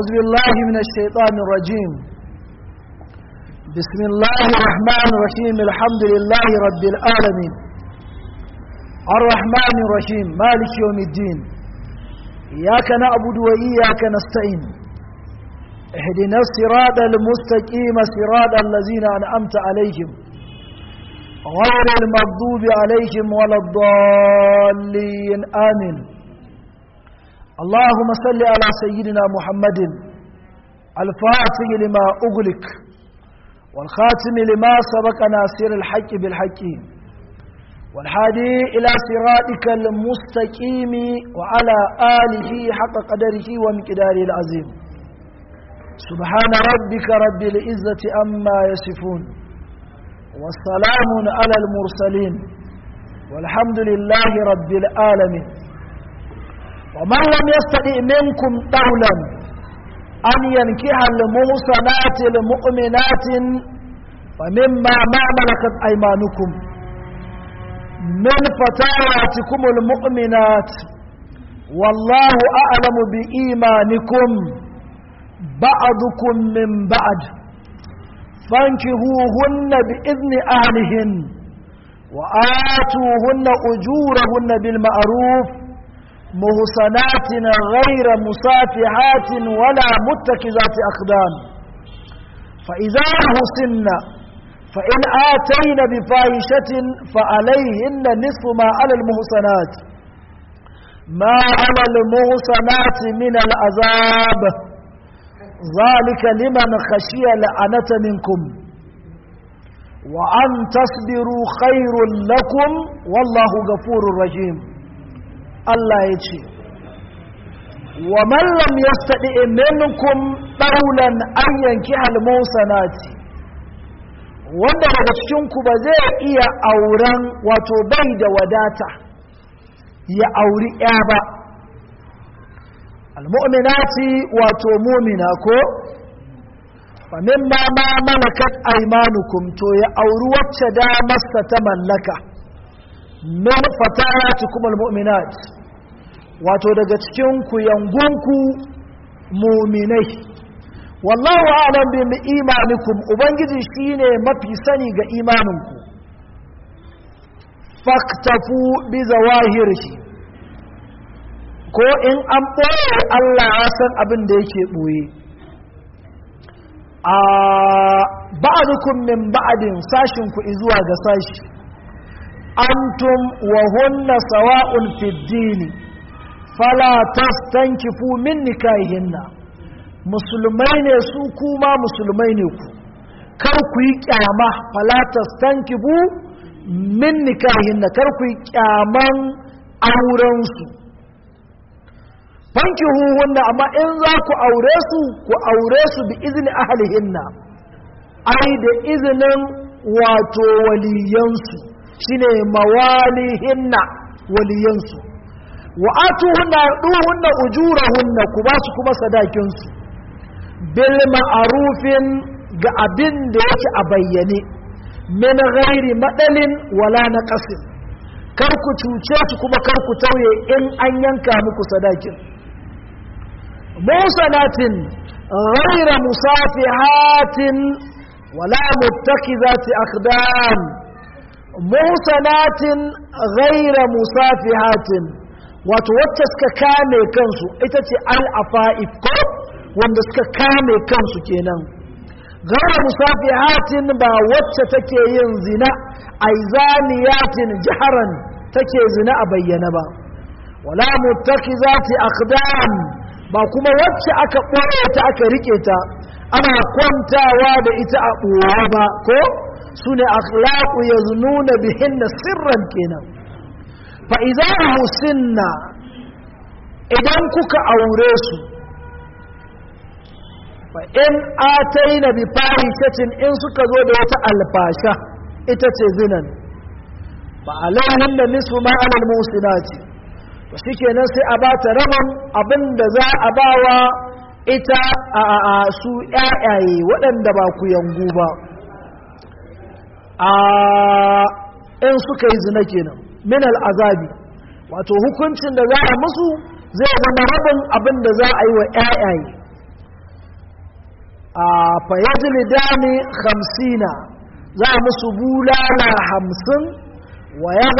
أعوذ بالله من الشيطان الرجيم. بسم الله الرحمن الرحيم. الحمد لله رب العالمين الرحمن الرحيم مالك يوم الدين. إياك نعبد وإياك نستعين. اهدنا الصراط المستقيم صراط الذين أنعمت عليهم غير المغضوب عليهم ولا الضالين آمين. اللهم صل على سيدنا محمد الفاتح لما أغلق والخاتم لما سبق ناصر الحق بالحق والهادي إلى صراطك المستقيم وعلى آله حق قدره ومقداره العظيم. سبحان ربك رب العزة عما يصفون والسلام على المرسلين والحمد لله رب العالمين. ومن لم يستطع منكم طولا أن ينكح المحصنات المؤمنات فمما ما ملكت أيمانكم من فتياتكم المؤمنات والله أعلم بإيمانكم بعضكم من بعد فانكحوهن بإذن أهلهن وآتوهن أجورهن بالمعروف محصنات غير مسافحات ولا متخذات أخدان فإذا أحسن فإن آتين بفاحشة فعليهن نصف ما على المحصنات ما على المحصنات من العذاب ذلك لمن خشي العنة منكم وأن تصبروا خير لكم والله غفور رحيم. Allah ya ce wa man lam yastadi minkum daulan an yanki almusanati wanda daga cikin ku ba zai iya auren wato bai da wadata ya auri ya ba almu'minati wato mu'mina ko fa mimma ma malakat aymanukum to ya auri wacce da masa ta mallaka min fatayatikum almu'minat wato daga cikin ku yangunku mu'minai wallahu a'lam bi imanikum ubangiji shine mafi sani ga imaninku faktafu bi zawahirihi ko in an boye Allah ya san abin da yake boye a ba'dukum min ba'din sashin ku zuwa ga sashi antum wa hunna sawa'un fid dini fala tastankifu min nikahihinna musulmai ne su kuma musulmai ne ku kar ku yi kyama fala tastankifu min nikahihinna kar ku yi kyaman auren su fankihu wanda amma in za ku aure su bi izni ahlihinna ai da izinin wato waliyansu shine mawalihinna waliyansu wa atuhunna duhunna ujurahunna ku ba su kuma sadakin su bil ma'rufin ga abin da yake a bayyane min ghairi madalin wala naqasin kar ku cuce su kuma kar ku tauye in an yanka muku sadakin musanatin ghaira musafihatin wala muttakizati aqdam muhsanatin ghaira musafihatin wato wacce suka kame kansu ita ce al-afa'if ko wanda suka kame kansu kenan ghaira musafihatin ba wacce take yin zina aizaniyatin jaharan take zina a bayyana ba wala muttakizati aqdam ba kuma wacce aka ɓoye ta aka rike ta ana kwantawa da ita a ɓoye ba ko su ne akhlaqu yaznuna bihinna sirran kenan fa idza husinna idan kuka aure su fa in ataina bi fahishatin in suka zo da wata alfasha ita ce zinan fa alaihinna nisfu ma ala almusinati to shikenan sai a bata rabon abinda za a bawa ita a su ƴaƴaye waɗanda ba ku yangu ba in suka yi zina kenan min al'azabi wato hukuncin da za a musu zai zama rabin abin da za a yi wa ƴaƴaye fa yajlidani 50 za musu bulala 50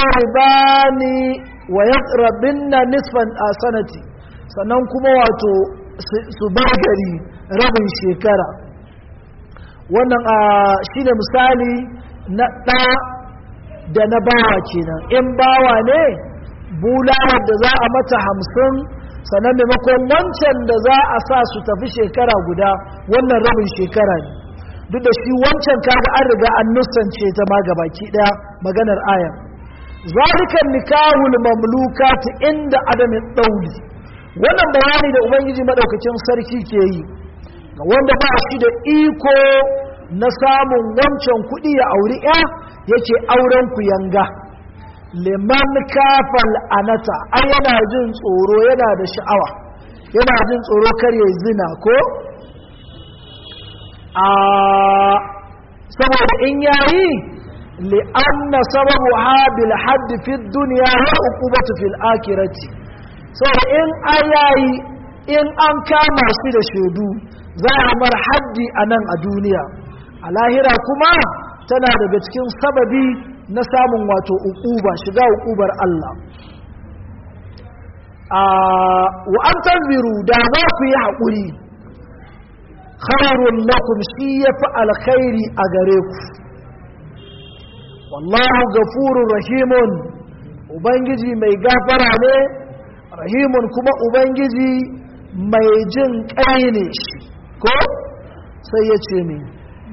wa yaqrabinna nisfan sanati sannan kuma wato su bar gari rabin shekara. Wannan shine misali na ɗa da na bawa kenan. In bawa ne bulalar da za a mata 50 sannan maimakon wancan da za a sa su tafi shekara guda wannan rabin shekara ne, duk da shi wancan kaga an riga an nusance ta ma gabaki daya maganar aya. zalikan nikahul mamlukat inda adamin dauli, wannan bayani da ubangiji madaukakin sarki ke yi ga wanda ba shi da iko na samun wancan kudi ya auri ya yake auren ku yanga. Liman kafal anata, ai yana jin tsoro, yana da sha'awa, yana jin tsoro kar ya zina ko saboda in yayi li'anna sababu bil hadd fi dunya wa uqubatu fil akhirati. saboda in ayayi in an kama shi da shaidu za a mar haddi anan a duniya, a lahira kuma tana daga cikin sababi na samun wato uquba, shiga uqubar Allah. wa an tanziru, da za ku yi haƙuri, khairun lakum, shi yafi alkhairi a gare ku. wallahu gafurur rahimun, ubangiji mai gafara ne, rahimun kuma ubangiji mai jin ƙai ne shi. ko sai ya ce ne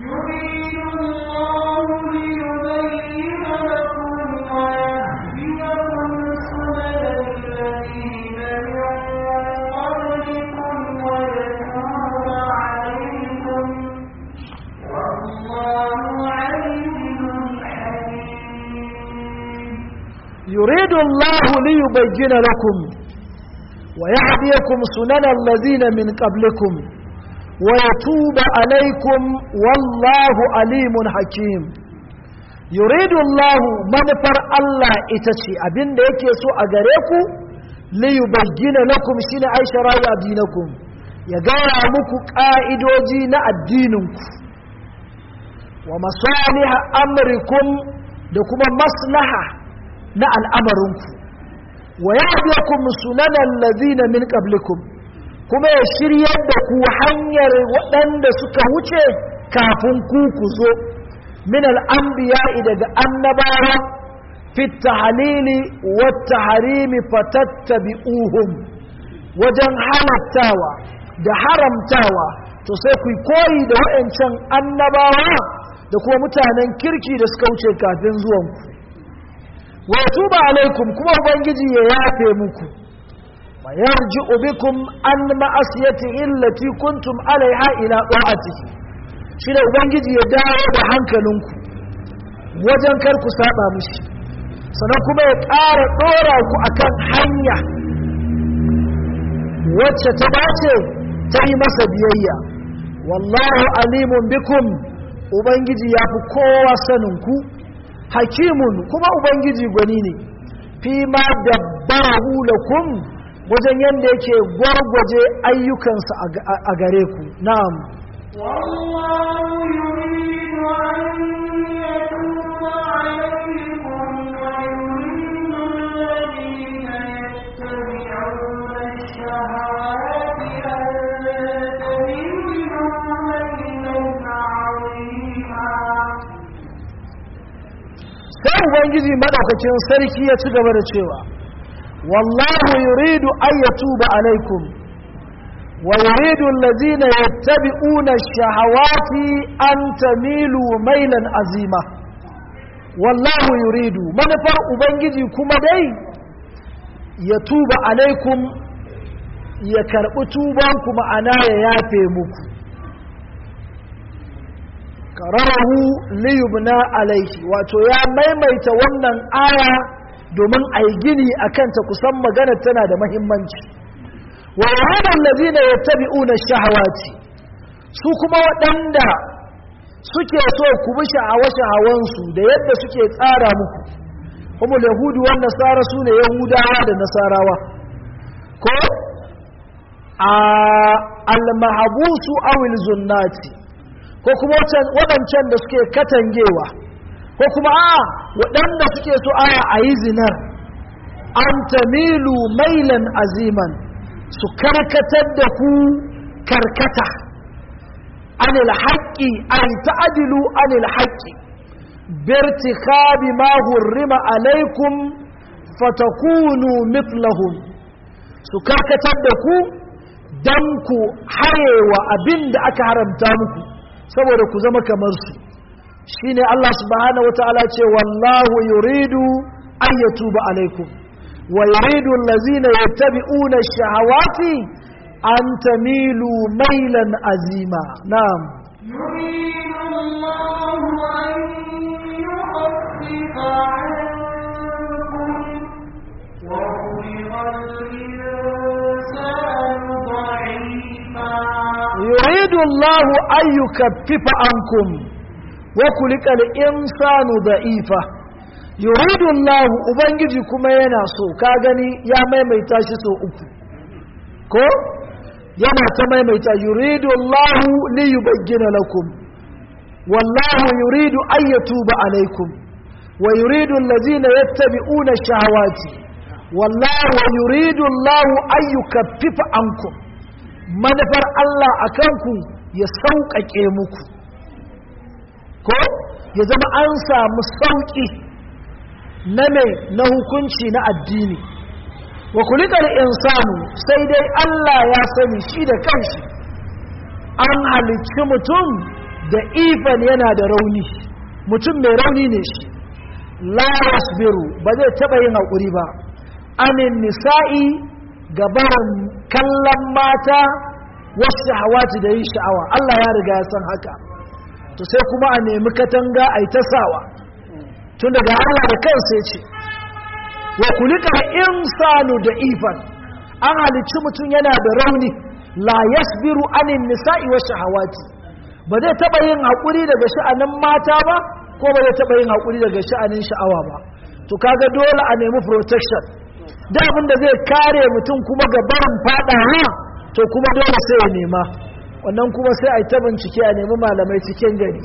يريد الله ليبين لكم ويهديكم سنن الذين من قبلكم ويتوب عليكم والله عليم حكيم. يريد الله منفر الله itace abinda yake so a gare ku liyubayyana lakum shine ai shari'a dinakum, ya gaya muku ka'idoji na addininku, wa masalih amrikum, da kuma maslaha na al'amarinku, wa yahdiyakum sunanal ladina min qablikum, kuma ya shiryar da ku hanyar waɗanda suka wuce kafin ku zo, min al'anbiya'i daga annabawa, fit tahlili wat tahrimi fatattabi'uhum, wajen halattawa da haramtawa to sai ku koyi da waɗancan annabawa da kuma mutanen kirki da suka wuce kafin zuwanku. wa tuba alaikum, kuma ubangiji ya yafe muku, wa yarji'u bikum an ma'asiyati illati kuntum alaiha ila ta'atihi, shi da ubangiji ya dawo da hankalinku wajen kar ku saba mishi, sannan kuma ya ƙara ɗora ku akan hanya wacce ta dace ta yi masa biyayya. wallahu alimun bikum, ubangiji ya fi kowa sanin ku, hakimun kuma ubangiji gwani ne, fi ma dabbarahu lakum, wajen yanda yake gwargwaje ayyukansa a gare ku. na'am wallahu yuridu an yatuba alaykum wa yuridu alladhina yattabi'una ash-shahawati an tamilu maylan 'azima. sai ubangiji madaukakin sarki ya ci gaba da cewa wallahu yuridu an yatuba alaikum wa yuridu allazina yattabi'una ash-shahawati an tamilu mailan azima. wallahu yuridu, manufar ubangiji kuma dai ya tuba alaikum, ya karbi tubanku, ma'ana ya yafe muku. kararahu liyubna alaihi, wato ya maimaita wannan aya domin a yi gini a kanta, kusan magana tana da mahimmanci. wa yahada allazina yattabi'una shahawati, su kuma waɗanda suke so ku bi sha'awansu da yadda suke tsara muku, kuma yahudu wan nasara su ne yahudawa da nasarawa, ko al-mahabusu awil zunnati ko kuma waɗancan da suke katangewa ko kuma waɗanda suke so a yi zinar an tamilu mailan aziman su karkatar da ku karkata anil haqqi an ta'dilu anil haqqi birtikabi ma hurrima alaikum fatakunu mithlahum su karkatar da ku dan ku hayewa abinda aka haramta muku saboda ku zama kamar su shine Allah subhanahu wataala ce wallahu yuridu an yatuba alaikum wa yuridu allazina yattabi'una ash-shahawati an tamilu mailan azima na'am yuridu Allahu an yukhaffifa 'ankum wa khuliqa al-insanu da'ifa yuridu Allahu an yukaffifa 'ankum wa khuliqa al-insanu da'ifa yuridu Allah ubangiji kuma yana so ka gani ya maimaita shi so uku ko yana ta maimaita yuridu Allah li yubayyana lakum wallahu yuridu an yatuba alaykum wa yuridu allazina yattabi'una ash-shahawati wallahu yuridu Allah an yukaffifa ankum manafar Allah akan ku ya sauƙaƙe muku ko ya zama an samu sauƙi na mai na hukunci na addini wa kulikar insanu sai dai Allah ya sani shi da kanshi an halicci mutum da ifan yana da rauni mutum mai rauni ne shi la yasbiru ba zai taɓa yin haƙuri ba anin nisa'i gabaran kallon mata wasu hawati da yin sha'awa Allah ya riga ya san haka to sai kuma a nemi katanga a yi ta sawa tun daga Allah da kansa ya ce wa kulika insanu da ifan an halicci mutum yana da rauni la yasbiru anin nisa'i wa shahawati ba zai taba yin hakuri daga sha'anin mata ba ko ba zai taba yin hakuri daga sha'anin sha'awa ba to kaga dole a nemi protection da abin da zai kare mutum kuma ga barin fadawa to kuma dole sai ya nema wannan kuma sai a yi ta bincike a nemi malamai cikin gari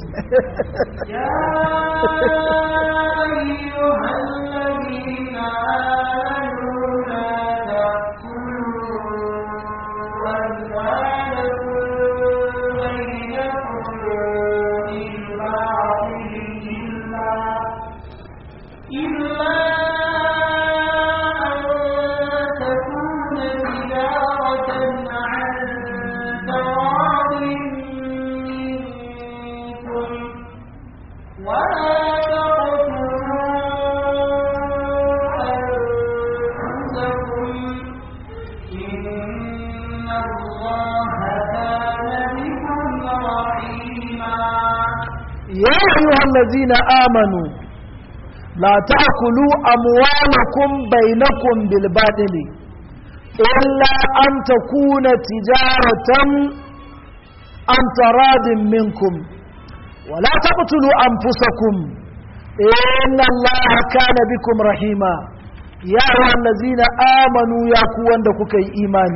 يا أيها الذين آمنوا لا تأكلوا أموالكم بينكم بالباطل إلا أن تكون تجارة عن تراض منكم ولا تقتلوا أنفسكم إن الله كان بكم رحيما يا أيها الذين آمنوا يا كوان دكوكي إيمان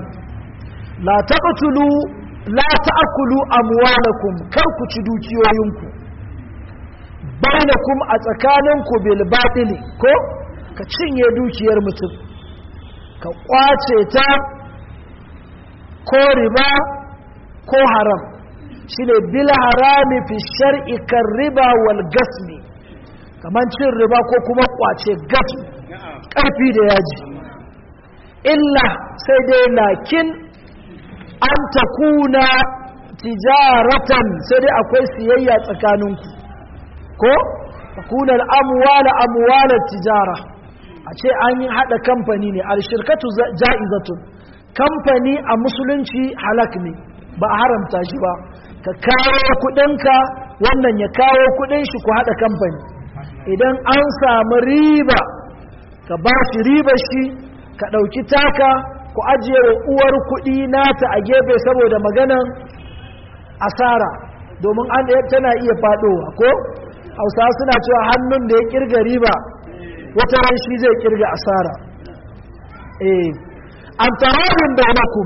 لا تأكلوا أموالكم كركو تدوكيو ينكم bainakum a tsakaninku bil batili ko ka cinye dukiyar mutum ka kwace ta ko riba ko haram shine bil harami fi shar'i kar riba wal gasmi kaman cin riba ko kuma kwace gasmi karfi da yaji illa sai dai lakin an takuna tijaratan sai dai akwai siyayya tsakaninku ko takuna amwala tijara a ce an yi hada kamfani ne al-shirkatu ja'izatun kamfani a musulunci halak ne ba a haramta shi ba ka kawo kudinka wannan ya kawo kudin shi ku hada kamfani idan an samu riba ka ba shi riba shi ka dauki taka ku ajiye wa uwar kudi nata a gefe saboda maganan asara domin an tana iya fadowa ko hausa suna cewa hannun da ya kirga riba wata ran shi zai kirga asara an taradin bainakum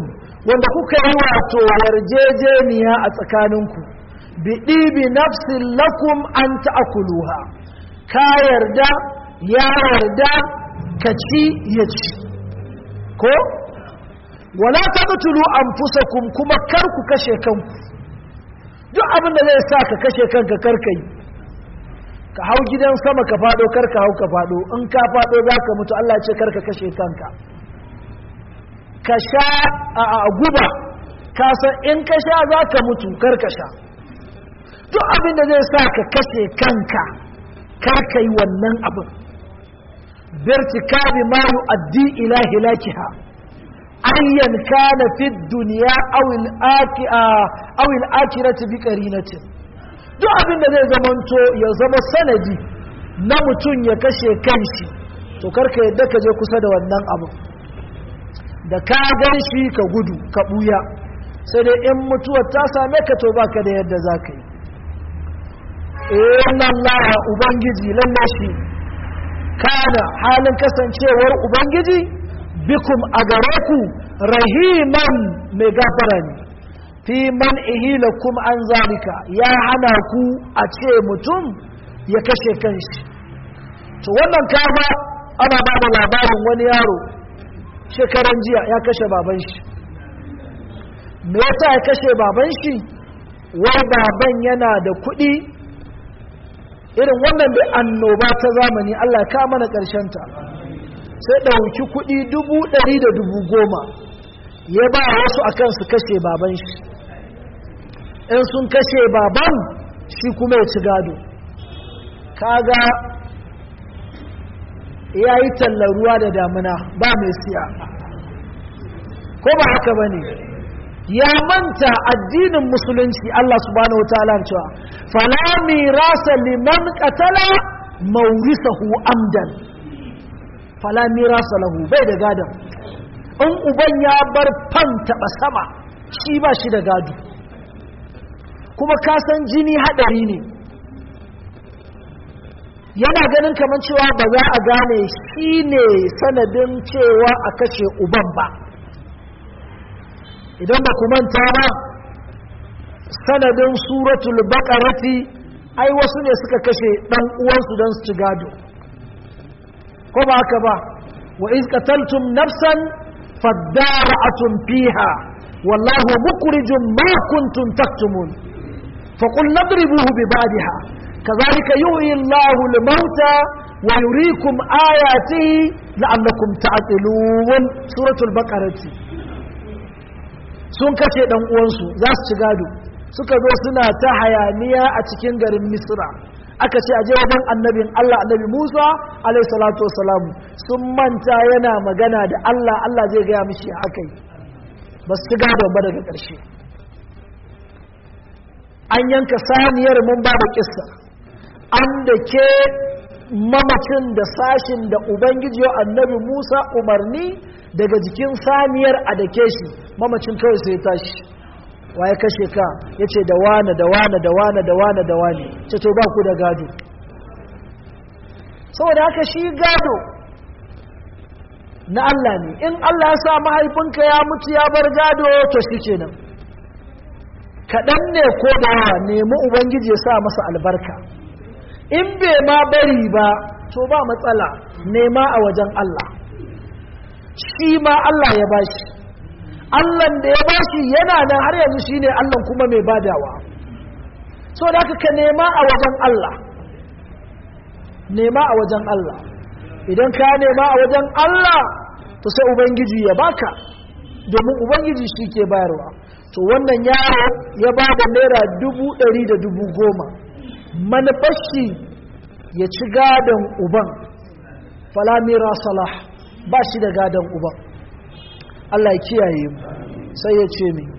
wanda kuka yi wato yarjejeniya a tsakaninku bi nafsin lakum an ta'kuluha ka yarda ya yarda ka ci ya ci ko wala taqtulu anfusakum kuma kar ku kashe kanku duk abin da zai sa ka kashe kanka karkai ka hau gidan sama ka fado kar ka hau ka fado in ka fado zaka mutu Allah ya ce kar ka kashe kanka ka sha a guba ka san in ka sha zaka mutu kar ka sha duk abin da zai sa ka kashe kanka kar kai wannan abin birtikabi ma yu'addi ila hilakiha ayyan kana fi dunya aw al-akhirati bi qarinatin duk abin da zai zamanto ya zama sanadi na mutum ya kashe kanshi to karka yadda ka je kusa da wannan abu da ka gan shi ka gudu ka buya sai dai in mutuwar ta same ka to baka da yadda zaka yi inna allaha ubangiji lalle shi kana halin kasancewar ubangiji bikum a gare ku rahiman mai gafara ne fi man ihilakum an zalika ya hana ku a ce mutum ya kashe kanshi to wannan kaga ana ba da labarin wani yaro shekaran jiya ya kashe baban shi me yasa ya kashe baban shi wai baban yana da kuɗi irin wannan da annoba ta zamani Allah ya ka mana ƙarshen ta sai ɗauki kuɗi 100 da 10,000 ya ba wasu akan su kashe baban shi in sun kashe baban shi kuma ya ci gado kaga ya yi tallar ruwa da damuna ba mai siya ko ba haka ba ne ya manta addinin musulunci Allah subhanahu wa ta'ala cewa fala mirasa liman qatala mawrisahu amdan fala mirasa lahu bai da gadon in uban ya bar fan taba sama shi ba shi da gado kuma ka san jini hadari ne yana ganin kamar cewa ba za a gane shi ne sanadin cewa a kashe uban ba idan ba ku manta ba sanadin suratul baqarati ai wasu ne suka kashe dan uwansu don su ci gado ko ba haka ba wa iz qataltum nafsan fadara'atun fiha wallahu mukhrijum ma kuntum taktumun faqul nadribuhu bi ba'dihha kadhalika yuhyi Allahu al-mauta wa yuriikum ayatihi la'allakum ta'qilun suratul baqarati sun kace dan uwansu za su ci gado suka zo suna ta hayaniya a cikin garin Misra aka ce aje wajen annabin Allah annabi Musa alayhi salatu wassalam sun manta yana magana da Allah Allah zai ga mishi akai ba su gado ba daga ƙarshe an yanka saniyar mun ba da kissa an da ke mamacin da sashin da ubangiji annabi Musa umarni daga jikin saniyar a dake shi mamacin kawai sai tashi waye kashe ka yace da wane da wane da wane da wane da wane ce to ba ku da gado saboda haka shi gado na Allah ne in Allah ya sa mahaifinka ya mutu ya bar gado to shikenan kaɗan ne ko da yawa nemi ubangiji ya sa masa albarka in bai ma bari ba to ba matsala nema a wajen Allah shi ma Allah ya bashi Allahn da ya bashi yana nan har yanzu shine Allah kuma mai badawa so da ka nema a wajen Allah nema a wajen Allah idan ka nema a wajen Allah to sai ubangiji ya baka domin ubangiji shi ke bayarwa to wannan yaro ya ba da naira 100 da 10,000 manufashi ya ci gadon uban falamira salah ba shi da gadon uban Allah ya kiyaye mu sai ya ce mi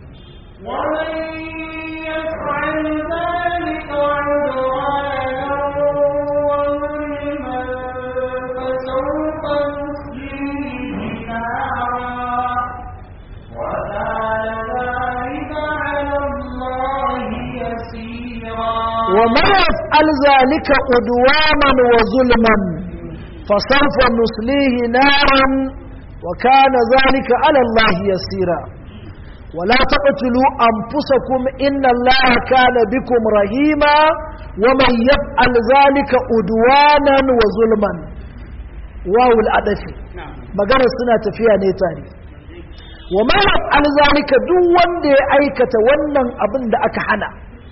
ومن يفعل ذلك عدوانا وظلما فسوف نصليه نارا وكان ذلك على الله يسيرا wala taqtulu anfusakum innallaha kana bikum rahima wa man yaf'al zalika udwanan wa zulman wawul adafi magana suna tafiya ne tare wa man yaf'al zalika duk wanda ya aikata wannan abin da aka hana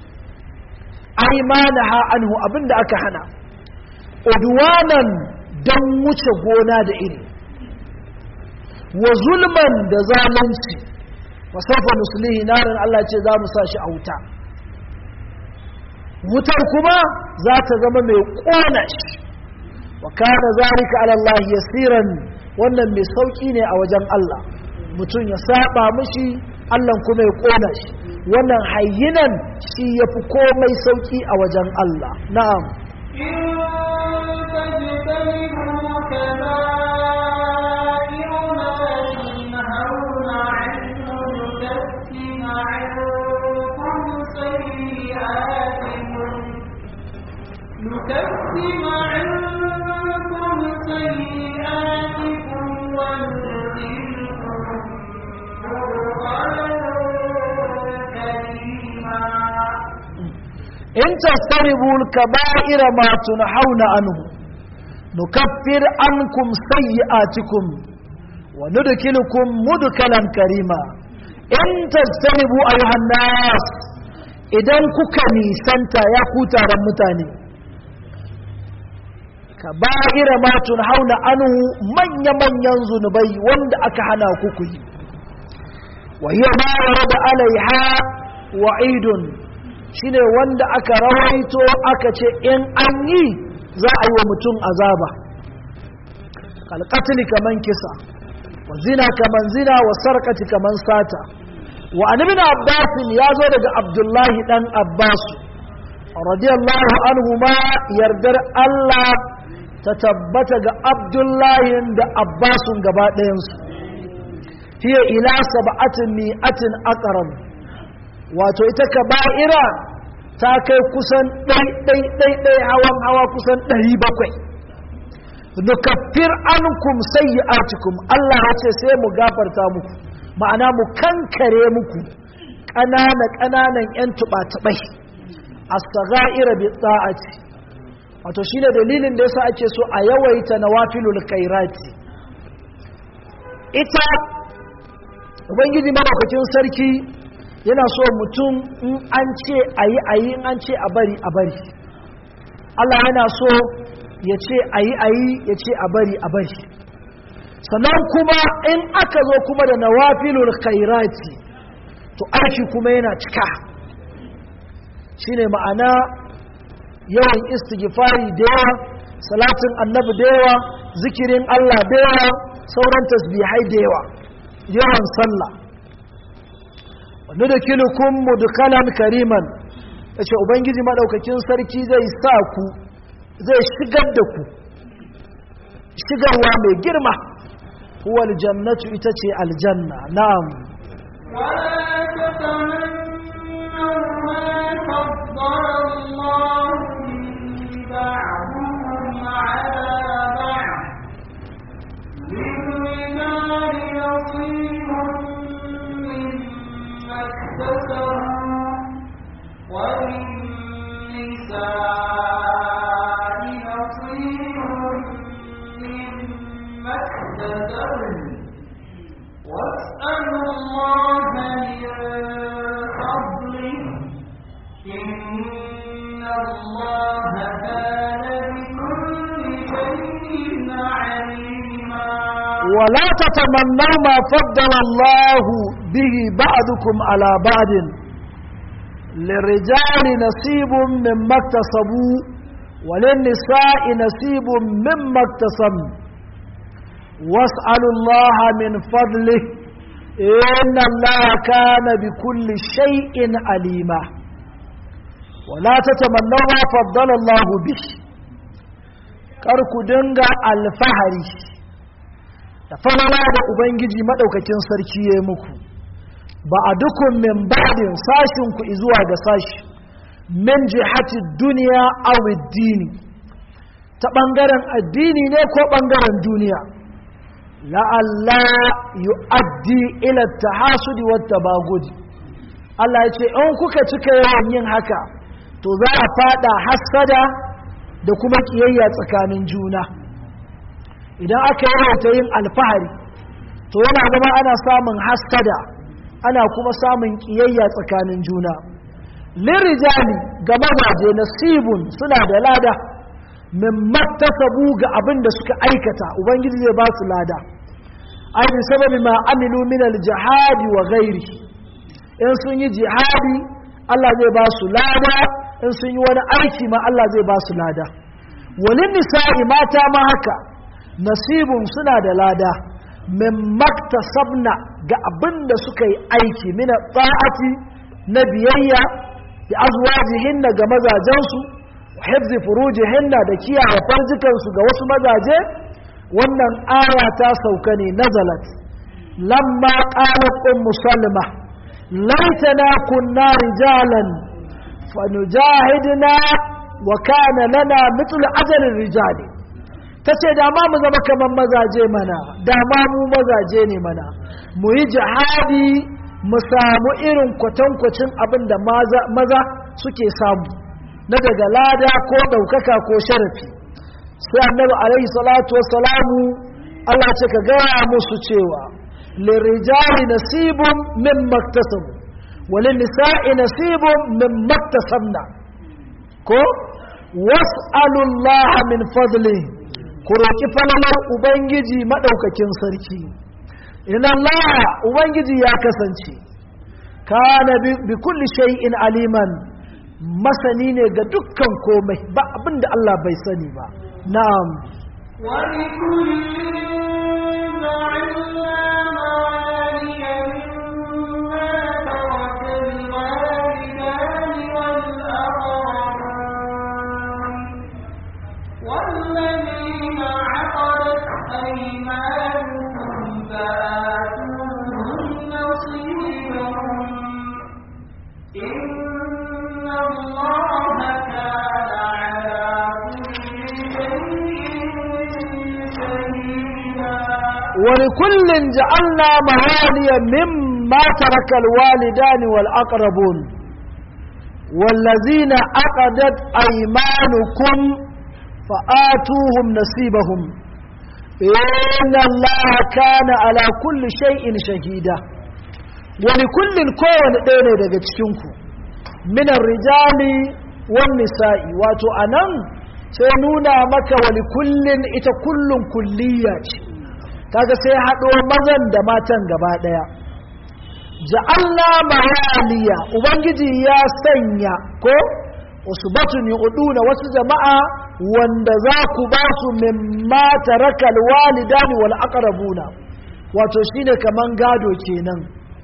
aymanaha anhu abin da aka hana udwanan dan wuce gona da iri wa zulman da zalunci wasafa muslihi narin Allah ce za mu sa shi a wuta wutar kuma za ta zama mai kona shi wa kana zalika ala Allah yasiran wannan mai sauki ne a wajen Allah mutum ya saba mishi Allah kuma ya kona shi wannan hayyinan shi yafi komai sauki a wajen Allah na'am نكفر عنكم سيئاتكم وندخلكم مدخلا كريما إن تجتنبوا الكبائر ما تنهون عنه نكفر عنكم سيئاتكم وندخلكم مدخلا كريما إن تجتنبوا أيها الناس idan kuka nisanta ya ku taron mutane kaba'ira ma tunhauna anhu manya-manyan zunubai wanda aka hana ku ku yi wa hiya ma warada alaiha wa'idun shine wanda aka rawaito aka ce in an yi za a yi wa mutum azaba kalqatli kaman kisa wa zina kaman zina wa sarqati kaman sata wa an ibn abbas ya zo daga abdullahi dan abbas radiyallahu anhu ma yardar Allah ta tabbata ga abdullahi da abbasun gaba ɗayansu fiye ila sab'atin mi'atin aqram wato ita kaba'ira ta kai kusan ɗai hawa kusan 700 nukaffir ankum sayyi'atikum Allah ya ce sai mu gafarta muku ma'ana mu kankare muku ƙananan 'yan tuɓa-tuɓai as-sagha'ira bi ta'ati wato shine dalilin da yasa ake so a yawaita nawafilul khairati ita ubangiji madaukakin sarki yana so mutum in an ce ayi in an ce a bari Allah yana so ya ce ayi ya ce a bari sannan kuma in aka zo kuma da nawafilul khairati to aiki kuma yana cika shine ma'ana yawan istighfari da yawa salatin annabi da yawa zikirin Allah da yawa sauran tasbihai da yawa yawan sallah wanda da kilukum mudkhalan kariman yace ubangiji madaukakin sarki zai sa ku zai shigar da ku shigarwa mai girma huwa aljannatu ita ce aljanna na'am ولا تتمنوا ما فضل الله بعضهم على بعض للرجال نصيب مما اكتسبوا وللنساء نصيب مما اكتسبن واسألوا الله من فضله إن الله كان بكل شيء عليما ولا تتمنوا ما فضل الله به بعضكم على بعض للرجال نصيب مما اكتسبوا وللنساء نصيب مما اكتسبن واسألوا الله من فضله إن الله كان بكل شيء عليما ولا تتمنوا ما فضل الله به karku dinga alfahari da falala da ubangiji madaukakin sarki yayi muku ba a dukun min ba'din sashin ku zuwa ga sashi min jihati dunya aw ad-dini ta bangaren addini ne ko bangaren duniya la'alla yu'addi ila tahasudi wat tabagudi Allah ya ce in kuka cika yawan yin haka to za a fada hasada da kuma kiyayya tsakanin juna idan aka yawaita yin alfahari to yana zama ana samun hasada ana kuma samun kiyayya tsakanin juna lirijali ga mazaje nasibun suna da lada min maktasabu ga abin da suka aikata ubangiji zai ba su lada ai bi sababi ma amilu min aljihadi wa ghairi in sun yi jihadi Allah zai ba su lada in sun yi wani aiki ma Allah zai ba su lada walin nisa'i mata ma haka nasibun suna da lada min maktasabna ga abin da suka yi aiki min ta'ati na biyayya da azwajihinna ga mazajensu wa hifzi furujihinna da kiyaye farjikansu ga wasu mazaje wannan aya ta sauka ne nazalat lamma qalat ummu salma laitana kunna rijalan fanujahidna wa kana lana mithlu ajalin rijali tace da ma mu zama kaman mazaje mana da ma mu mazaje ne mana mu yi jihadi mu samu irin kwatankwacin abin da maza suke samu na daga lada ko ɗaukaka ko sharafi sai annabi alaihi salatu wassalamu Allah ce ka gaya musu cewa lirijali nasibun min maktasabu walin nisa'i nasibun min maktasabna ko was'alullaha min fadli ku roki falalar ubangiji madaukakin sarki inna Allah ubangiji ya kasance kana bi kulli shay'in aliman masani ne ga dukkan komai ba abinda Allah bai sani ba na'am wa likullin ja'alna mawaliya mimma taraka al-walidani wal-aqrabun wal-ladina 'aqadat aymanuhum fa'atuhum nasibahum inna Allaha kana 'ala ولكل جعلنا مواليا مما ترك الوالدان والأقربون والذين عقدت أيمانكم فآتوهم نصيبهم إن الله كان على كل شيء شهيدا ولكل كون دين daga cikinku min ar-rijali wan nisa'i wato anan sai nuna maka walikullin ita kullun kulliya ce kaga sai haɗo mazan da matan gaba ɗaya ja'alna mawaliya ubangiji ya sanya ko usbatun yu'duna wasu jama'a wanda za ku ba su mimma tarakal walidani wal aqrabuna wato shine kaman gado kenan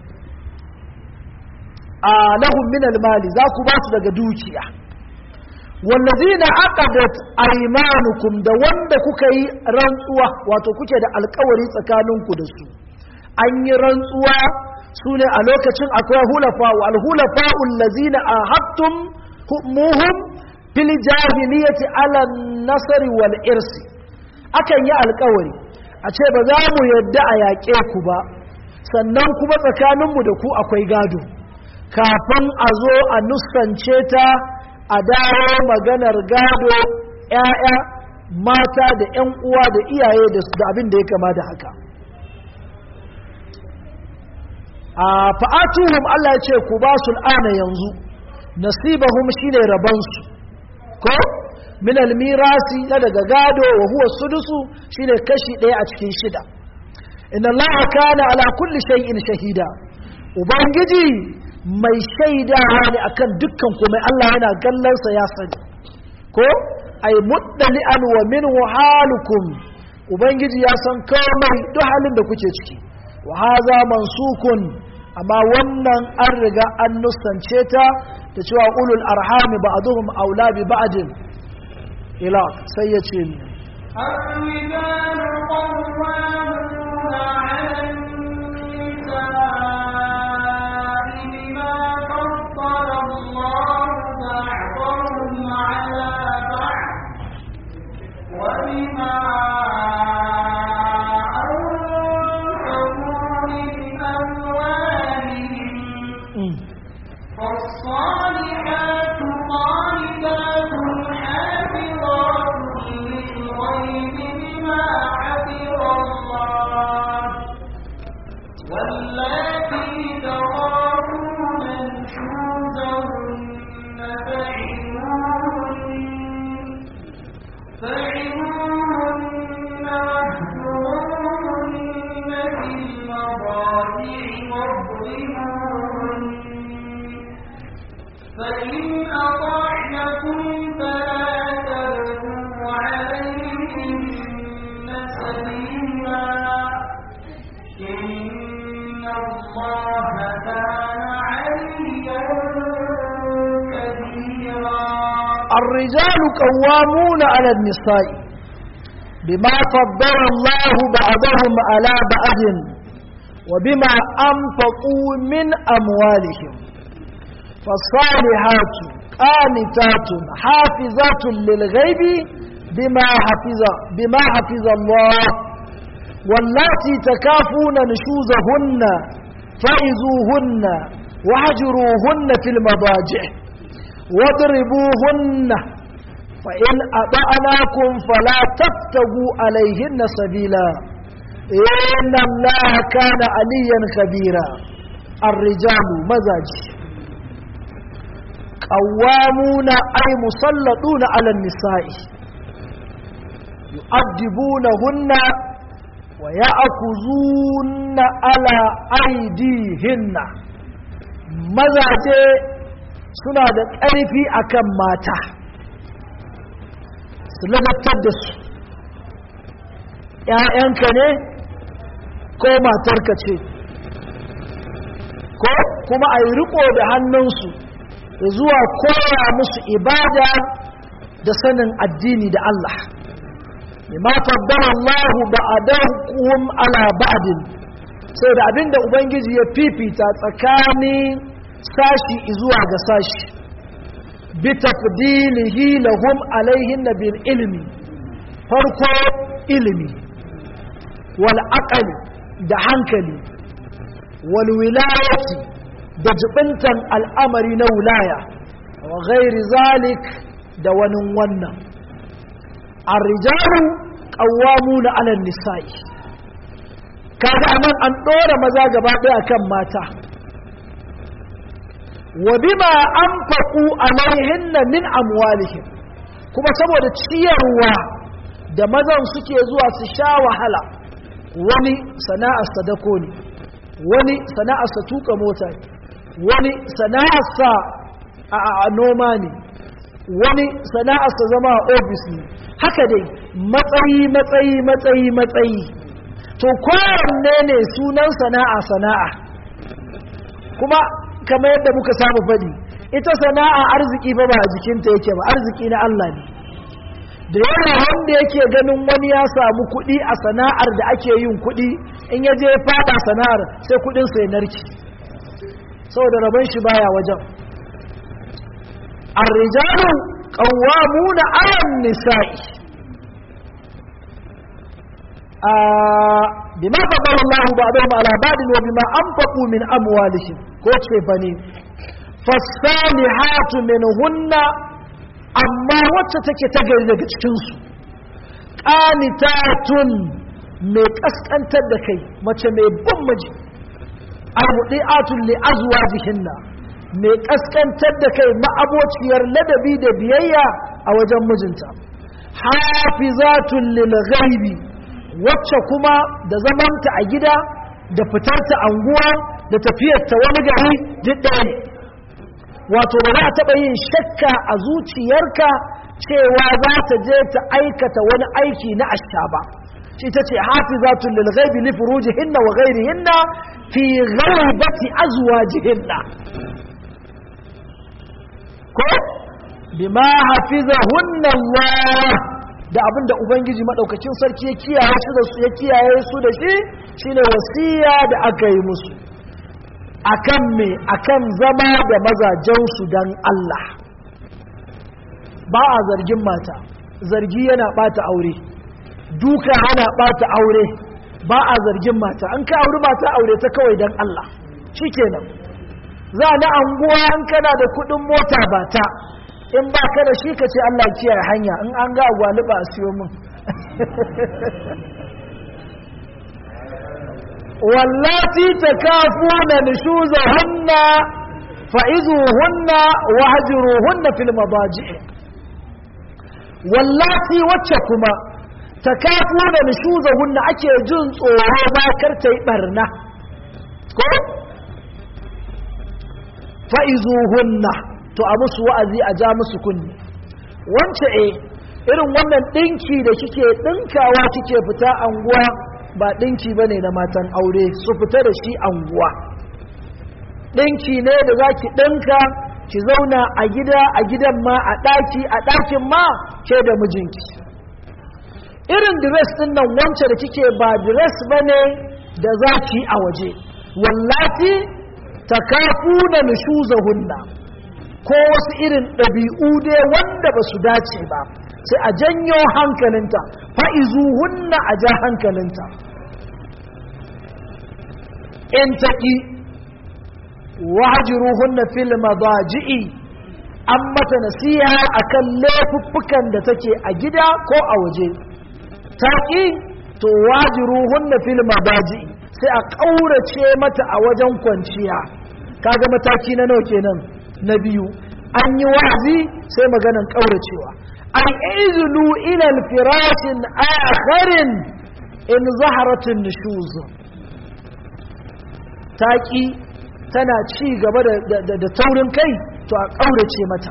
a lahum min al mali za ku ba su daga dukiya wallazina aqadat aymanukum da wanda kuka yi rantsuwa wato kuke da alƙawari tsakaninku da su an yi rantsuwa sune a lokacin akwai hulafa wal hulafa allazina ahadtum humuhum fil jahiliyyati ala nasri wal irsi akan yi alƙawari a ce ba za mu yadda a yaƙe ku ba sannan kuma tsakaninmu da ku akwai gado kafin a zo a nussance ta a dawo maganar gado ‘ya'ya mata da ‘yan uwa da iyaye da abin da ya kama da haka a fa'atuhum Allah ya ce ku ba su al'ana yanzu nasibahum shine rabansu ko min almirasi na daga gado wa huwa sudusu shine kashi ɗaya a cikin shida inna Allah kana ala kulli shay'in shahida ubangiji mai shaidawa ne akan dukkan komai Allah yana gallansa ya sani ko ay muddali'an wa minhu halukum ubangiji ya san komai duk halin da kuke ciki wa hadha mansukun amma wannan an riga an nusance ta da cewa ulul arhami ba'dhum aula bi ba'din ila sai ya ce ni الرجال قوامون على النساء بما فضل الله بعضهم على بعض وبما أنفقوا إن الله كان عليا كبيرا. الرجال قوامون على النساء بما فضل الله بعضهم على بعض وبما أنفقوا من أموالهم فالصالحات قانتات حافظات للغيب بما حفظ الله واللاتي تكافون نشوزهن فعظوهن واهجروهن في المضاجع واضربوهن فإن أطعناكم فلا تبتغوا عليهن سبيلا إن الله كان عليا خبيرا. الرجال مزاج قوامون أي مسلطون على النساء يؤدبونهن ويأخذون على أيديهن. مزاج suna da ƙarfi akan mata su ladabtar da su. ‘ya'yanka ne ko matarka ce ko kuma a yi riko da hannunsu da zuwa koya musu ibada da sanin addini da Allah. bima faddala Allahu ba'dahum ala ba'din, sai da abinda ubangiji ya fifita tsakanin sashi zuwa ga sashi bi tafdilihi lahum alaihinna bil ilmi, farko ilimi wal aqli da hankali wal wilayati da jibintan al'amari na wilaya wa ghairi zalik da wani wannan. Ar-rijalu qawwamuna 'ala an-nisa'i, kaga anan an dora maza gaba daya kan mata. Wa bima anfaqu alaihinna min amwalihim, kuma saboda ciyarwa da mazan suke zuwa su sha wahala, wani sana'ar sadako ne, wani sana'ar sa tuka mota ne, wani sana'ar sa a noma ne, wani sana'ar sa zama a ofis ne, haka dai matsayi to kowanne ne sunan sana'a kuma kamar yadda muka samu faɗi, ita sana'a arziki ba a jikinta yake ba, arziki na Allah ne. Da yawa wanda yake ganin wani ya samu kuɗi a sana'ar da ake yin kuɗi, in ya je fada sana'ar sai kuɗin sai narki saboda rabon shi baya wajen. Ar-rijalu qawwamuna 'ala an-nisa'i bima faddala Allahu ba'dahum 'ala ba'din wa bima anfaqu min amwalihim, ko ce bane fasalihatu minhunna, amma wacce take ta gari daga cikin su qanitatun, mai kaskantar da kai, mace mai bin miji, ardi'atun li azwajihinna, mai kaskantar da kai, ma'abociyar ladabi da biyayya a wajen mijinta, hafizatun lil ghaibi, wacce kuma da zamanta a gida da fitarta anguwa da tafiyarta wani gari duk ɗaya ne. Wato ba za a taɓa yin shakka a zuciyarka cewa za ta je ta aikata wani aiki na asha ba. Shi ta ce hafizatun lil ghaibi li furujihinna wa ghairihinna fi ghaibati azwajihinna, ko bima hafizahunna Allah, da abin da Ubangiji maɗaukacin sarki ya kiyaye su da shi shine wasiya da aka yi musu akan me, akan zama da mazajensu don Allah. Ba a zargin mata, zargi yana ɓata aure, duka yana ɓata aure. Ba a zargin mata, an ka auri mata aure ta kawai don Allah shikenan. za na anguwa an kana da kuɗin mota ba ta, in ba ka da shi ka ce Allah kiyaye hanya, in an ga agwali ba a siyo min. wallati takafuna nushuzahunna fa'izuhunna wahjuruhunna fil madaji'. wallati wacce kuma takafuna nushuzahunna ake jin tsoro ba kar ta yi barna, ko fa'izuhunna to a musu wa'azi, a ja musu kunni. Wance irin wannan dinki da kike dinkawa kike fita anguwa ba ɗinki ba ne na matan aure su fita da shi anguwa ɗinki ne da za ki ɗinka ki zauna a gida a gidan ma a ɗakin ma ke da mijinki irin dress ɗin nan wance da kike ba dress ba ne da za ki a waje wallati ta kafu na nushuzahunna ko wasu irin ɗabi'u dai wanda ba su dace ba sai a janyo hankalinta fa'izuhunna a ja hankalinta in taƙi wajiruhunna fil madaji'i an mata nasiha akan laifuffukan da take a gida ko a waje taƙi to wajiruhunna fil madaji'i sai a ƙaurace mata a wajen kwanciya kaga mataki na nawa kenan na biyu an yi wa'azi sai maganan ƙauracewa an izulu ila firashin akharin in zaharatun nushuz taƙi tana ci gaba da taurin kai to a ƙaurace mata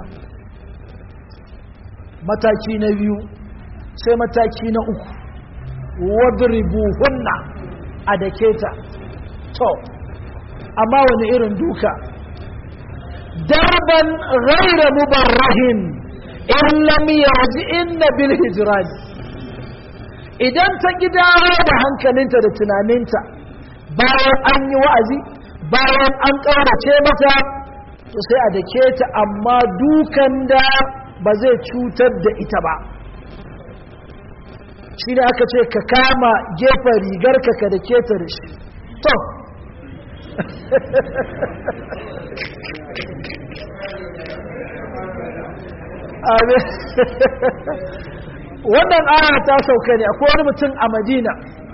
mataki na biyu sai mataki na uku wadribuhunna a dake ta to amma wani irin duka darban ghayra mubarrahin in lam yarji'inna bil hijran idan ta gidawa da hankalinta da tunaninta bayan an yi wa'azi bayan an ƙaurace mata to sai a dake ta amma dukan da ba zai cutar da ita ba shi ne aka ce ka kama gefen rigarka ka dake ta da shi to wannan aya ta sauka ne akwai wani mutum a Madina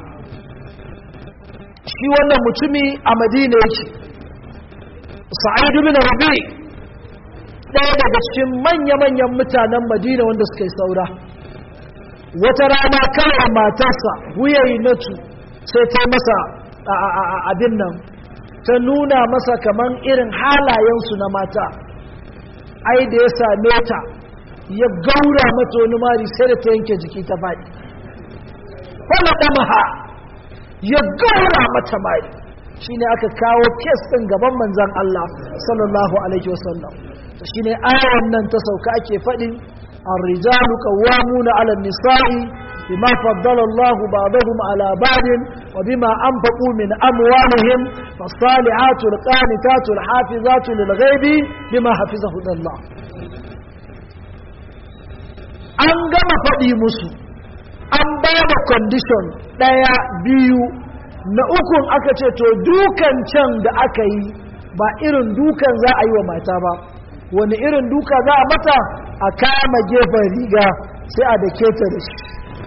shi wannan mutumi a Madina yake Sa'id ibn Rabi ɗaya daga cikin manya-manyan mutanen Madina wanda suka yi saura wata rana kawai matarsa Huyaynatu sai ta masa abin nan ta nuna masa kaman irin halayensu na mata ai da ya same ta ya gaura mata wani mari sai da ta yanke jiki ta faɗi wala damaha ya gaura mata mari shine aka kawo kes din gaban manzon Allah sallallahu alaihi wasallam shine ayan nan ta sauka ake faɗin ar-rijalu qawwamuna 'ala an-nisa'i bima faddala Allahu ba'dahum 'ala ba'din wa bima anfaqu min amwalihim fas-salihatu al-qanitatu al-hafizatu lil-ghaibi bima hafizahu Allah an gama faɗi musu an ba da condition ɗaya biyu na ukun aka ce to dukan can da aka yi ba irin dukan za a yi wa mata ba wani irin duka za a mata a kama gefen riga sai a dake ta da shi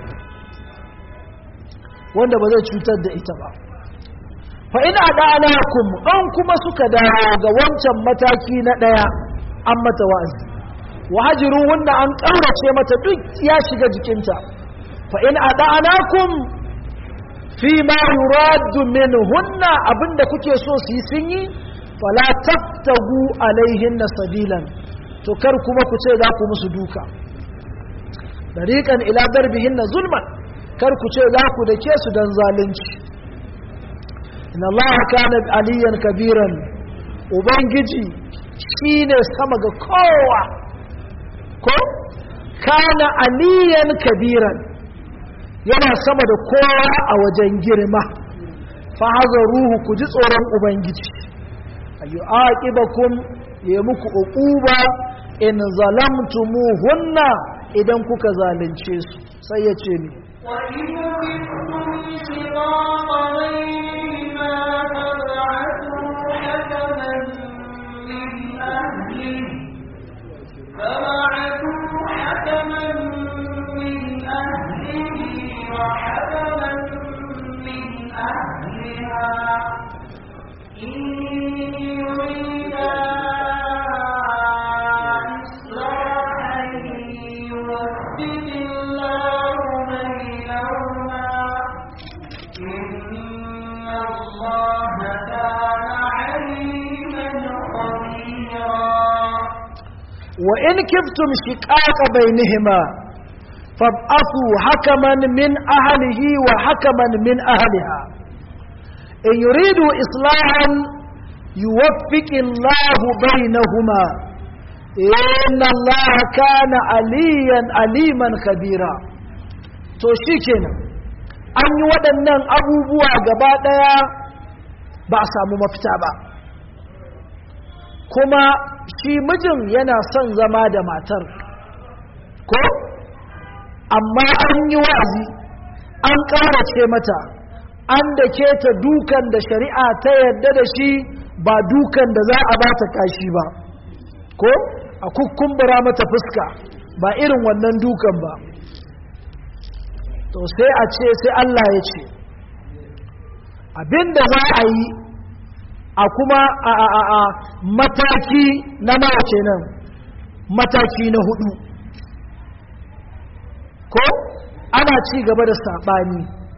wanda ba zai cutar da ita ba fa in ada'anakum an kuma suka dawo ga wancan mataki na ɗaya an mata wa'azi wahajiru wanda an ƙaurace mata duk ya shiga jikinta fa in ada'anakum fi ma yuraddu minhunna abinda kuke so su yi sun yi fala taftagu alaihinna sabilan to kar kuma ku ce za ku musu duka dariqan ila darbihinna zulman kar ku ce za ku dake su dan zalunci inna allaha kana aliyan kabiran ubangiji shine sama ga kowa ko kana aliyan kabiran yana sama da kowa a wajen girma fa hazaruhu ku ji tsoron ubangiji ayu aqibakum ya muku uquba in zalamtumuhunna idan kuka zalunce su sai ya ce ni wa in kuntum shiqaqa bainima fab'athu hakaman min ahlihi فبعثوا حكما من أهله وحكما من أهلها إن يريدا إصلاحا يوفق الله بينهما إن الله كان عليما خبيرا وإن كفتم شقاق بينهما fab'athu hakaman min ahlihi wa hakaman min ahliha in yuridu islahan yuwaffiqillahu bainahuma inna allaha kana aliman khabira. to shikenan an yi waɗannan abubuwa gaba ɗaya ba a samu mafita ba, kuma shi mijin yana son zama da matar ko, amma an yi wa'azi an ƙarace mata an da ke ta dukan da shari'a ta yarda da shi ba dukan da za a bata kashi ba ko a kukkumbura mata fuska ba irin wannan dukan ba. to sai a ce sai Allah ya ce abinda za a yi a kuma a mataki na nawa kenan, mataki na 4 ko ana ci gaba da saɓani.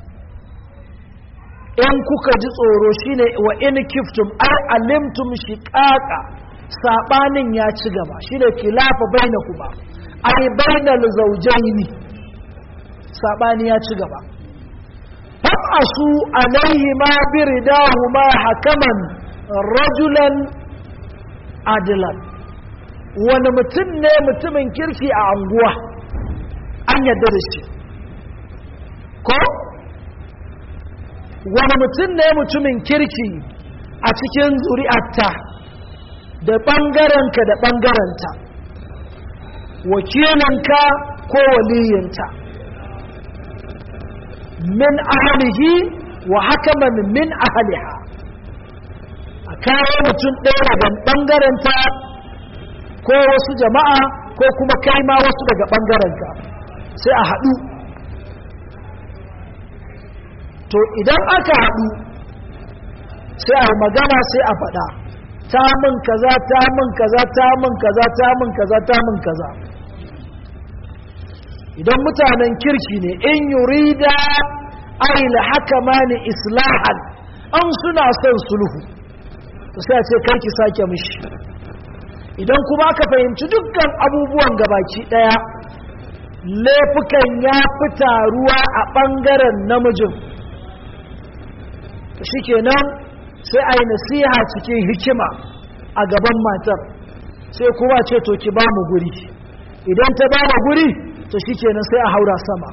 in kuka ji tsoro shine wa in kiftum ar alimtum shiqaqa, saɓanin ya ci gaba shine khilafa bainakuma ai bainal zawjaini, saɓani ya ci gaba. fa'asu alaihi ma biridahuma hakaman rajulan adilan, wani mutum ne mutumin kirki a anguwa an yadda da shi ko wani mutum ne mutumin kirki a cikin zuri'arta da ɓangarenka da ɓangarenta, wakilinka ko waliyinta, min ahalihi wa hakaman min ahaliha, a kawo mutum ɗaya daga ɓangarenta ko wasu jama'a ko kuma kai ma wasu daga ɓangarenka sai a haɗu. to idan aka haɗu sai a magana sai a faɗa ta min kaza ta min kaza ta min kaza ta min kaza ta min kaza. idan mutanen kirki ne in yurida ayil hakamani islahan, an suna son sulhu to sai a ce karki sake mishi. idan kuma aka fahimci dukkan abubuwan gabaki daya laifukan ya fi taruwa a ɓangaren namijin, shikenan sai a yi nasiha cikin hikima a gaban matar sai kuma ce to ki ba mu guri, idan ta ba mu guri to shikenan sai a haura sama.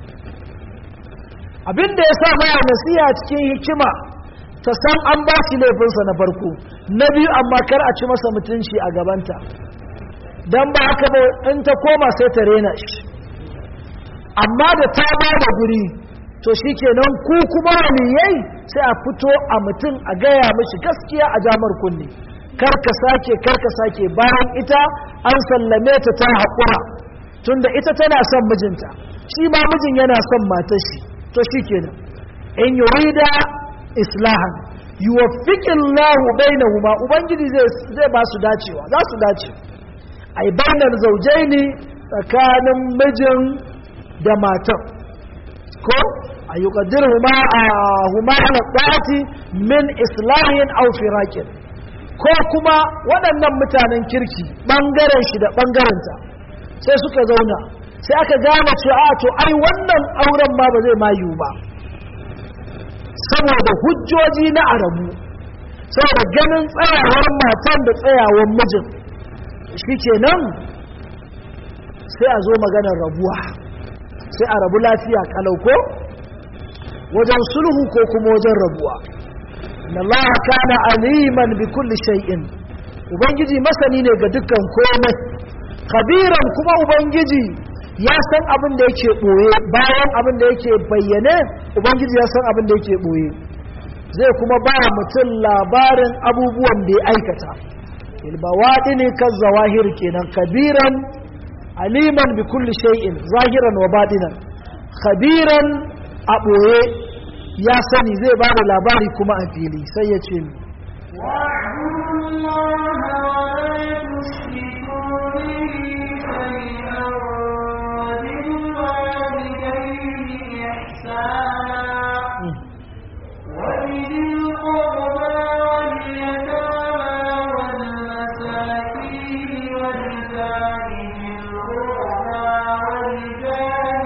abinda ya sa maya nasiha cikin hikima ta san an ba shi laifinsa na farko, na biyu amma kar a ci masa mutunci a gabanta, don ba haka ba in ta koma sai ta rena shi. amma da ta ba da guri to shi kenan ku kuma waliyai sai a fito a mutum a gaya mishi gaskiya a jamar kunne, karka sake bayan ita an sallame ta ta haƙura tunda ita tana son mijinta shi ma mijin yana son matar shi. to shi kenan in yurida islahan yuwaffiqillahu bainahuma, ubangiji zai ba su dacewa, za su dace ai bainar zaujaini tsakanin mijin da matar ko ayyuqaddiruhuma huma ala ta'ati min islahin aw firaqin, ko kuma waɗannan mutanen kirki bangaren shi da bangarenta sai suka zauna sai aka gane cewa to ai wannan auren ma ba zai mayu ba saboda hujjoji na arabu, saboda ganin tsayawar matan da tsayawar mijin, shikenan sai a zo maganar rabuwa, sai a rabu lafiya kalau ko wajen sulhu ko kuma wajen rabuwa. Allah kana aliman bi kulli shay'in, ubangiji masani ne ga dukkan komai, khabiran kuma ubangiji ya san abin da yake boye bayan abin da yake bayyane, ubangiji ya san abin da yake boye, zai kuma ba mutum labarin abubuwan da ya aikata. ilbawadini kan zawahir kenan, kabiran aliman bi kulli shay'in zahiran wa batinan, khabiran a boye ya sani zai ba da labari kuma a fili. sai ya ce والجار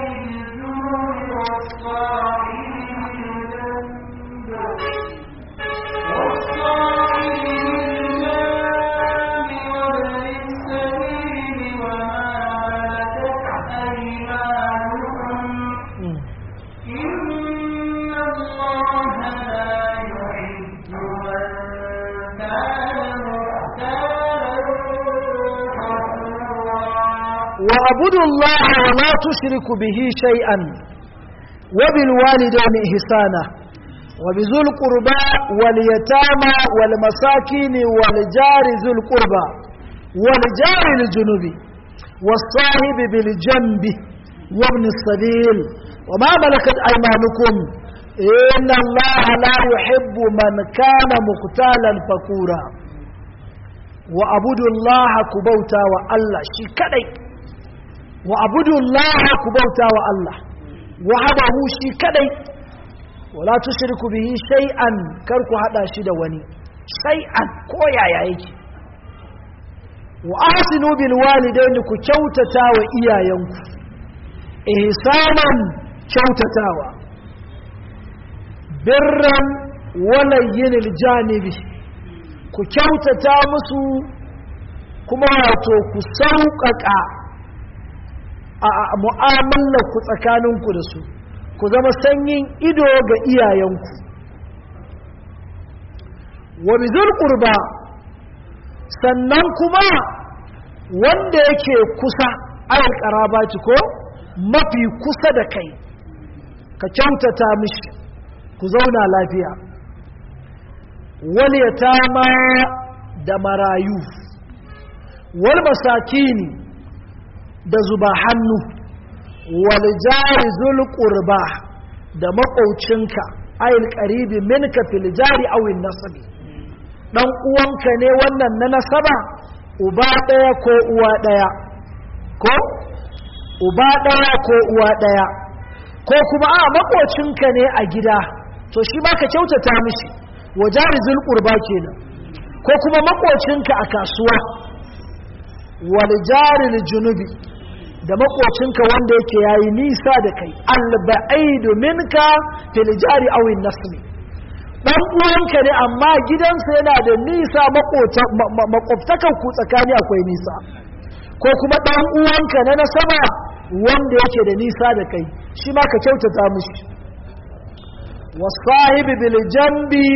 wa abudullaha wa la tushriku bihi shay'an wa bil walidayni ihsana wa bizul qurba wal yatama wal masakin wal jari zul qurba wal jari al junubi was sahibi bil janbi wa ibn as-sabil wa ma malakat aymanukum inna allaha la yuhibbu man kana muqtalan fakura wa abudullaha kubauta wa Allah shi kadai wa abudullaha kubauta wa Allah wahdahu shi kadai wala tushriku bihi shay'an kar ku hada shi da wani shay'an ko yaya yake wa ahsinu bil walidayni ku kyautata wa iyayenku ihsanan kyautatawa birran walayyinil janibi ku kyautata musu kuma wato ku sauƙaƙa a mu'amalar ku tsakaninku da su ku zama sanyin ido ga iyayenku wa bizul qurba sannan kuma wanda yake kusa ayal qarabati ko mafi kusa da kai ka kyautata mishi ku zauna lafiya wal yatama da marayu wal masakini da zuba hannu wal jari zul qurba da maƙaucinka ayil qaribi minka fil jari aw in nasabi dan uwanka ne wannan na nasaba uba daya ko uwa daya ko uba daya ko uwa daya ko kuma a maƙocinka ne a gida to shi ma ka kyautata mishi wa jari zul qurba kenan ko kuma maƙocinka a kasuwa wal jari lil junubi da makocinka wanda yake yayi nisa da kai albaidu minka fil jari aw an-nasli dan uwanka ne amma gidansa yana da nisa makwabtakan ku tsakani akwai nisa ko kuma dan uwanka na nasaba wanda yake da nisa da kai shi ma ka kyautata mishi wasahibi bil jambi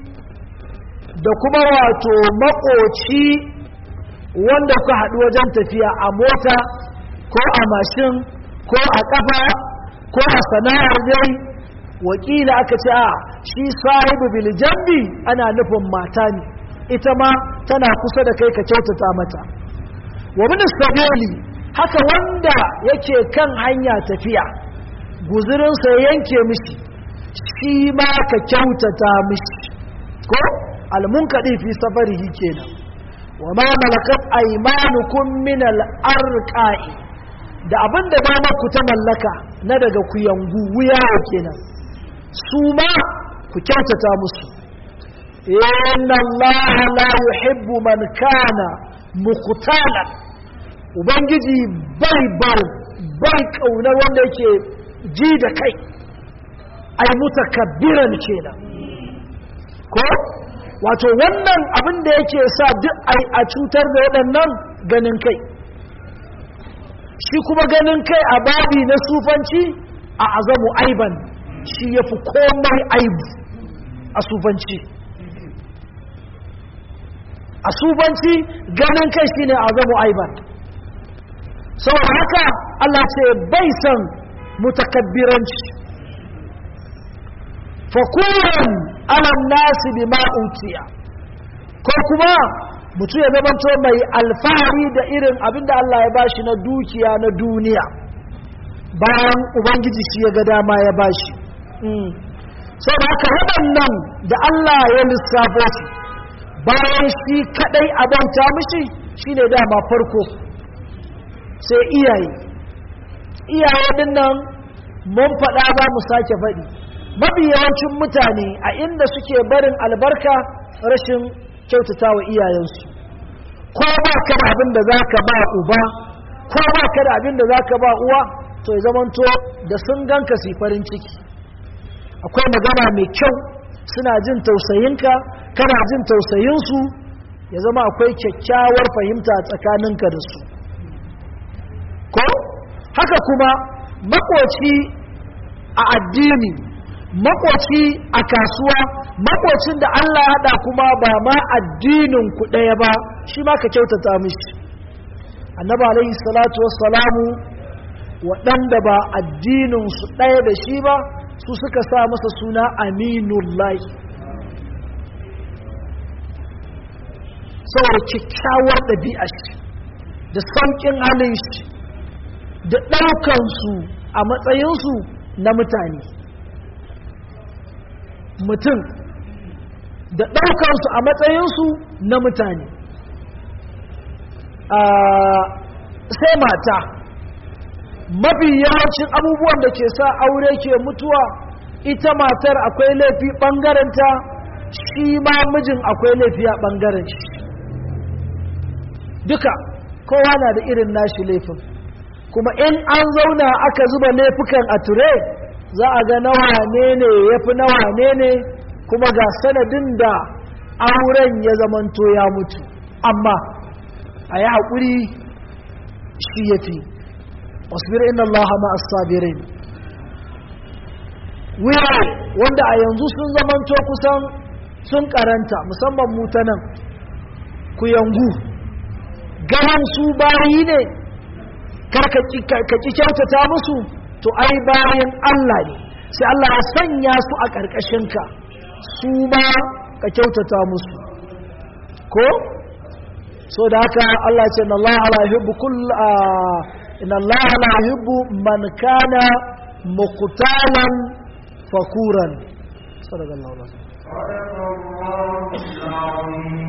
da kuma wato makoci wanda ku haɗu wajen tafiya a mota ko a mashin ko a kafa ko a sana'ar dai wakila aka ce a shi sahibu bil jambi ana nufin mata ne ita ma tana kusa da kai ka kyautata mata wa min sabili haka wanda yake kan hanya tafiya guzurin sa yanke mishi shi ma ka kyautata mishi ko al munkadi fi safarihi kenan wa ma malakat aymanukum min al arqa'i da abin da ba ku ta mallaka na daga ku yangu wuya kenan su ma ku kyautata musu inna allaha la yuhibbu man kana muqtalan ubangiji bai kaunar wanda yake ji da kai ai mutakabbiran kenan ko wato wannan abin da yake sa duk ai a cutar da waɗannan ganin kai shi kuma ganin kai a babi na sufanci a azamu aiban shi ya fi komai aibu a sufanci ganin kai shi ne azamu aiban saboda haka Allah ce bai san mutakabbiranci fakuran alam nasi bi ma'utiya ko kuma mutum ya zamanto mai alfahari da irin abinda Allah ya bashi na dukiya na duniya bayan ubangiji shi ya ga dama ya bashi sau da haka waɗannan da Allah ya lissafo su bayan shi kadai a bauta mishi shine dama farko sai iyaye dinnan mun faɗa za mu sake faɗi mafi yawancin mutane a inda suke barin albarka rashin kyautata wa iyayensu ko ba ka da abin da za ka ba uba ko ba ka da abin da za ka ba uwa to ya zamanto da sun ganka su farin ciki akwai magana mai kyau suna jin tausayinka kana jin tausayinsu ya zama akwai kyakkyawar fahimta tsakaninka da su ko haka kuma makoci a addini makoci a kasuwa makocin da Allah ya haɗa kuma ba ma addinin ku ɗaya ba shi ma ka kyautata mishi annabi alaihi salatu wassalamu waɗanda ba addininsu ɗaya da shi ba su suka sa masa suna aminullahi saboda kyakkyawar ɗabi'a shi da sauƙin halin shi da ɗaukansu a matsayinsu na mutane mutum da ɗaukansu a matsayinsu na mutane sai mata mafi yawancin abubuwan da ke sa aure ke mutuwa ita matar akwai laifi ɓangarenta shi ma mijin akwai laifi a ɓangaren shi duka kowa na da irin nashi laifin kuma in an zauna aka zuba laifukan a ture za a ga nawa ne ya fi nawa ne kuma ga sanadin da auren ya zamanto ya mutu amma a yi haƙuri shi ya fi wasbir inna Allah ma'as sabirin wanda a yanzu sun zamanto kusan sun karanta musamman mutanen ku yangu ganin su bayi ne ka ki kyautata musu to ai bayan Allah ne sai Allah ya sanya su a ƙarƙashinka su ma ka kyautata musu ko so da haka Allah ce inna Allah la yuhibbu inna Allah la yuhibbu man kana muqtalan fakuran sallallahu alaihi wasallam